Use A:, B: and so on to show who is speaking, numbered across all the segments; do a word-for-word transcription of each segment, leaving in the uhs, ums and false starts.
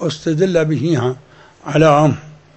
A: استدل به على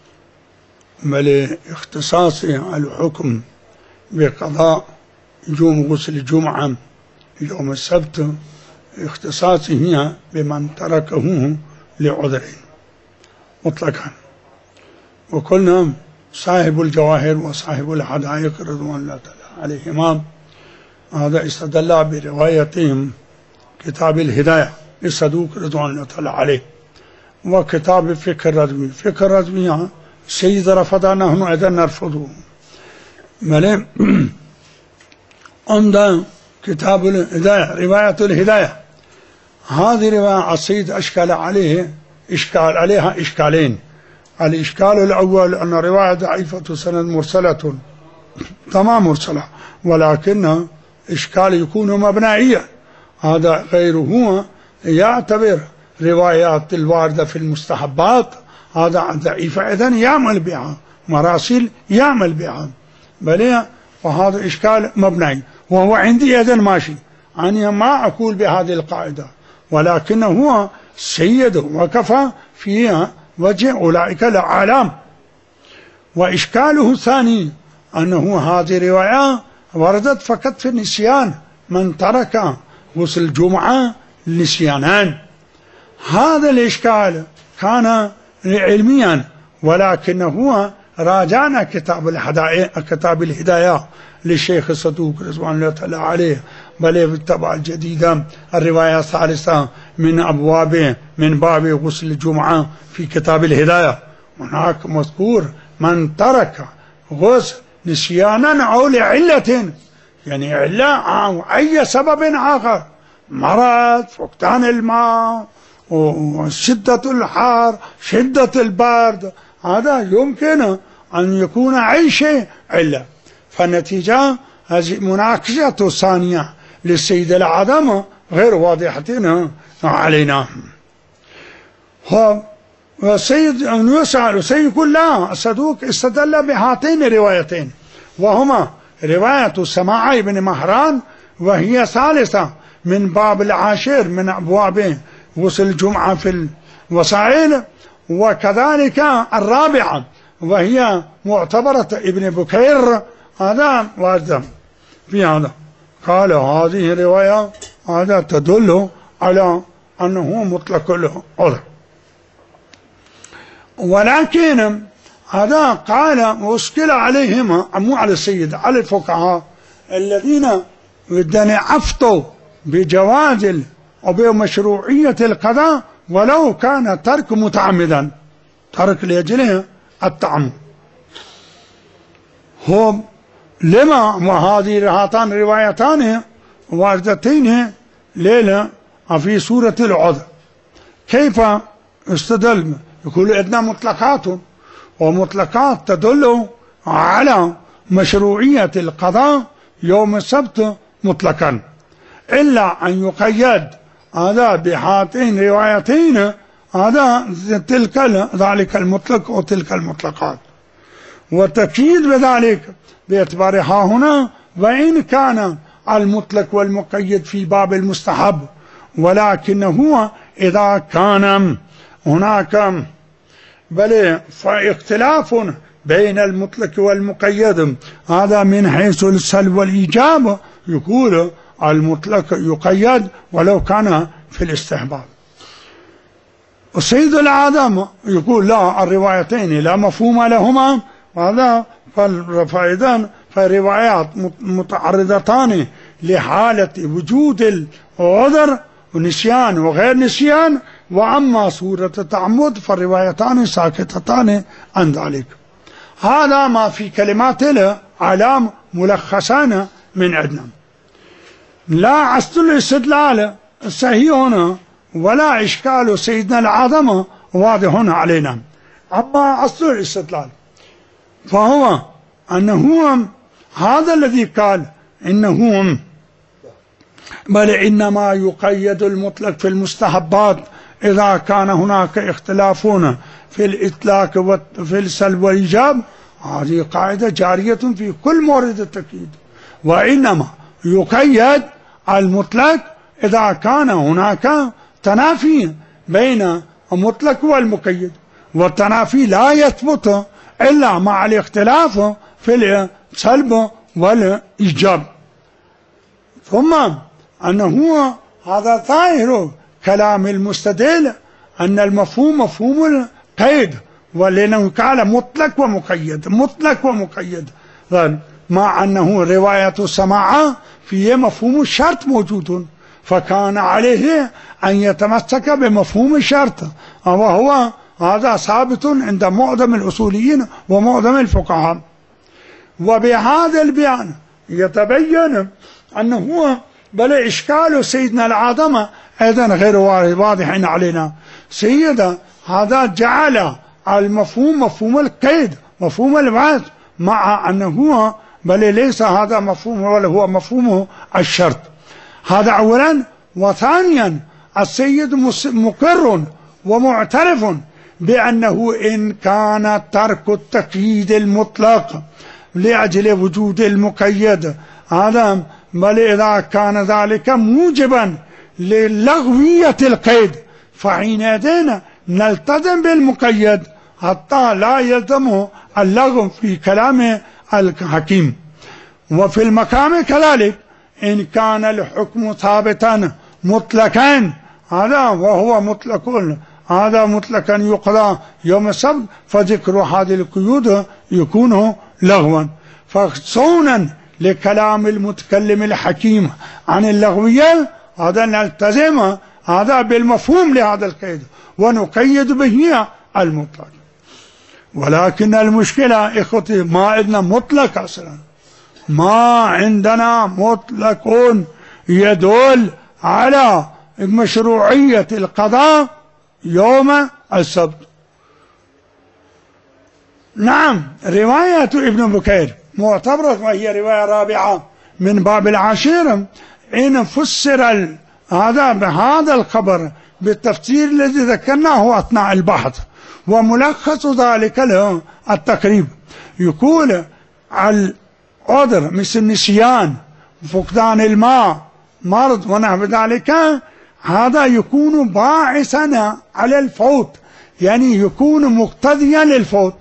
A: بل اختصاصه الحكم بقضاء يوم غسل الجمعة يوم السبت، اختصاصه بمن تركه لعذرين مطلقا. وقلنا صاحب الجواهر وصاحب الحدائق رضوان الله تعالى عليهما هذا استدل بروايتهم كتاب الهداية للصدوق رضوان الله تعالى عليه، وكتاب فقه الرضوي. فقه الرضوي سيد رفضه، نحن أيضا نرفضه. ملي عمده كتاب الهداية رواية الهداية، هذه رواية السيد أشكال عليه إشكال عليها إشكالين. الإشكال الأول أن رواية ضعيفة سند مرسلة، تمام مرسلة، ولكن إشكال يكون مبنائيا، هذا غيره يعتبر روايات الواردة في المستحبات هذا ضعيفة إذن يعمل بها، مراسيل يعمل بها، بل وهذا إشكال مبنائي، وهو عندي إذن ماشي، أنا ما أقول بهذه القاعدة، ولكن هو سيد وكفى في وجه أولئك الأعلام. وإشكاله الثاني أنه هذه رواية وردت فقط في النسيان، من ترك غسل الجمعة نسيانان. هذا الإشكال كان علميا، ولكن هو راجعنا كتاب الهداية كتاب الهداية للشيخ الصدوق رضوان الله تعالى عليه، بل في الطبعة الجديدة الرواية الثالثة من أبواب من باب غسل الجمعة في كتاب الهداية، هناك مذكور من ترك غسل نسيانا أو لعلة، يعني علة أو أي سبب آخر، مرض، فقدان الماء، وشدة الحر، شدة البرد، هذا يمكن أن يكون أي شيء علة. فالنتيجة هذه مناقشة الثانية للسيد العدم غير واضحة علينا. والسيد يسأل السيد يقول لا، الصدوق استدل بهاتين الروايتين، وهما رواية سماع بن مهران وهي ثالثة من باب العاشر من أبواب غسل الجمعة في الوسائل، وكذلك الرابعة وهي معتبرة ابن بكير، هذا وارد في هذا. قال هذه الرواية هذا تدل على أنه مطلق العذر، ولكن هذا قال واشكل عليهم مو على السيد، على الفقهاء الذين بدنا أفتوا بجواز وبمشروعية القضاء ولو كان ترك متعمدا، ترك لأجله التعمد. هم لما وهذه هاتان روايتان واردتين ليلة في سورة العذر، كيف استدل؟ يقول عندنا مطلقات، ومطلقات تدل على مشروعية القضاء يوم السبت مطلقا، إلا أن يقيد هذا بهاتين روايتين، هذا تلك ذلك المطلق وتلك المطلقات. والتأكيد بذلك باعتبارها هنا، وإن كان المطلق والمقيد في باب المستحب، ولكن هو إذا كان هناك بل فاختلاف بين المطلق والمقيد، هذا من حيث السلب والإيجاب يقول المطلق يقيد ولو كان في الاستحباب. السيد العدم يقول لا، الروايتين لا مفهوم لهما، وهذا فإذا فالروايات متعرضتان لحالة وجود العذر ونسيان وغير نسيان، وأما صورة التعمد فالروايتان ساكتتان عن ذلك. هذا ما في كلمات العلام ملخصان من عندنا. لا أصل الاستدلال صحيح هنا ولا إشكال سيدنا العظمة واضح علينا. أما أصل الاستدلال فهو أنه هذا الذي قال إنه بل إنما يقيد المطلق في المستحبات إذا كان هناك اختلافون في الإطلاق وفي السلب والإيجاب، هذه قاعدة جارية في كل مورد التقييد. وإنما يقيد المطلق إذا كان هناك تنافي بين المطلق والمقيد، والتنافي لا يثبت إلا مع الاختلاف في السلب والإيجاب. ثم أنه هذا ظاهر كلام المستدل أن المفهوم مفهوم القيد، ولأنه قال مطلق ومقيد مطلق ومقيد، مع أنه رواية السماع فيه مفهوم الشرط موجود، فكان عليه أن يتمسك بمفهوم الشرط، وهو هذا ثابت عند معظم الأصوليين ومعظم الفقهاء. وبهذا البيان يتبين أنه بل إشكال سيدنا العظمة أيضا غير واضح علينا. سيدنا هذا جعل المفهوم مفهوم القيد مفهوم الوعد، مع أنه بل ليس هذا مفهوم ولا هو مفهوم الشرط. هذا أولا. وثانيا السيد مقر ومعترف بأنه إن كان ترك التقييد المطلق لأجل وجود المقيد هذا بل إذا كان ذلك موجبا للغوية القيد، فحينئذ نلتزم بالمقيد حتى لا يلزمه اللغو في كلام الحكيم. وفي المقام كذلك إن كان الحكم ثابتا مطلقا هذا وهو مطلق هذا مطلقا يقضى يوم السبت، فذكر هذه القيود يكون لغوا. فصونا لكلام المتكلم الحكيم عن اللغوية هذا نلتزم هذا بالمفهوم لهذا القيد ونقيد به المطلق. ولكن المشكلة إخوتي ما عندنا مطلق أصلا، ما عندنا مطلق يدل على مشروعية القضاء يوم السبت. نعم رواية ابن بكير معتبرة وهي رواية رابعة من باب العشيرة، إن فسر هذا بهذا الخبر بالتفسير الذي ذكرناه أثناء البحث، وملخص ذلك له التقريب. يقول العذر مثل النسيان فقدان الماء مرض ونحو ذلك هذا يكون باعثا على الفوت، يعني يكون مقتضيا للفوت.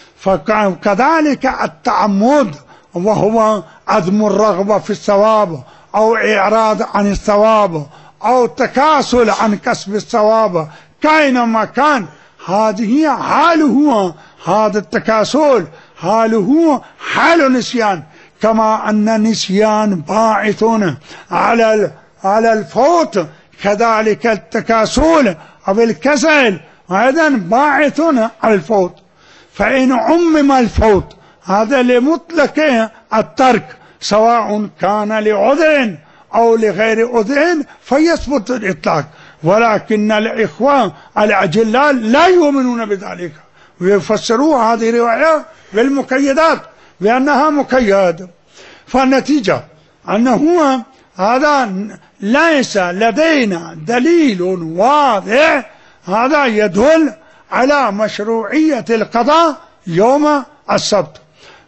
A: فكذلك التعمد وهو عدم الرغبة في الثواب أو إعراض عن الثواب أو تكاسل عن كسب الثواب كائنما كان، هذه حاله هذا التكاسل حاله حال نسيان، كما أن النسيان باعث على على الفوت، كذلك التكاسل أو الكسل أيضا باعث على الفوت. فإن عمم الفوت هذا لمطلق الترك سواء كان لعذر أو لغير عذر فيثبت الإطلاق، ولكن الإخوة الأجلاء لا يؤمنون بذلك ويفسروا هذه الرواية بالمقيدات بأنها مقيد. فالنتيجة أنه هذا ليس لدينا دليل واضح هذا يدل على مشروعية القضاء يوم السبت.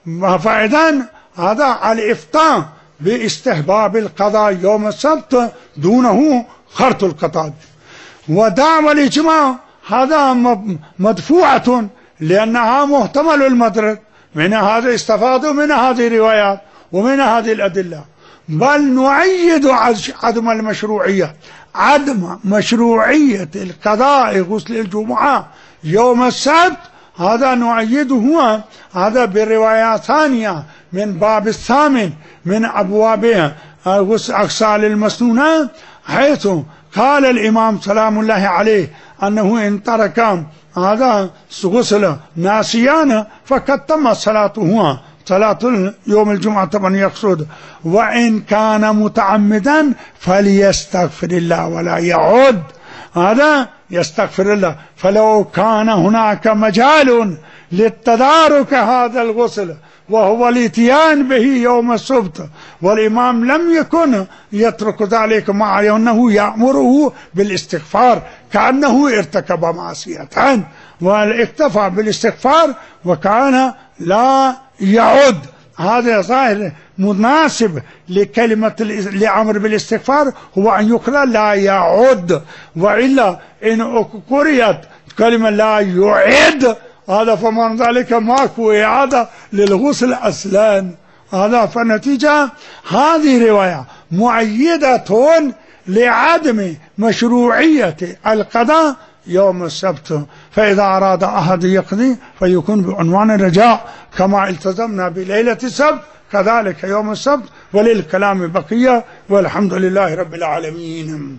A: فإذن هذا الإفتاء باستحباب القضاء يوم السبت دونه خرط القضاء. ودعوى الإجماع هذا مدفوعة لأنها محتمل المدرك، من هذا استفادوا من هذه الروايات ومن هذه الأدلة. بل نؤيد عدم المشروعية عدم مشروعية القضاء غسل الجمعة يوم السبت، هذا نؤيده هذا بروايات ثانية من باب الثامن من أبواب أغسال المسنونات، حيث قال الإمام سلام الله عليه أنه إن ترك هذا غسل ناسيان فقد تم صلاته صلاة يوم الجمعة طبعا يقصد، وإن كان متعمدا فليستغفر الله ولا يعود، هذا يستغفر الله. فلو كان هناك مجال للتدارك هذا الغسل وهو الاتيان به يوم السبت والإمام لم يكن يترك ذلك مع أنه يأمره بالاستغفار كأنه ارتكب معصية، والاكتفى بالاستغفار وكان لا يعود هذا ظاهر مناسب لكلمة لأمر بالاستغفار هو أن يقال لا يعد، وإلا إن قرئت كلمة لا يعد هذا فمن ذلك ماكو إعادة للغسل أصلا. هذا فالنتيجة هذه رواية مؤيدة لعدم مشروعية القضاء يوم السبت، فإذا أراد أحد يقضي فيكون بعنوان الرجاء كما التزمنا بليلة السبت كذلك يوم السبت، وللكلام بقية، والحمد لله رب العالمين.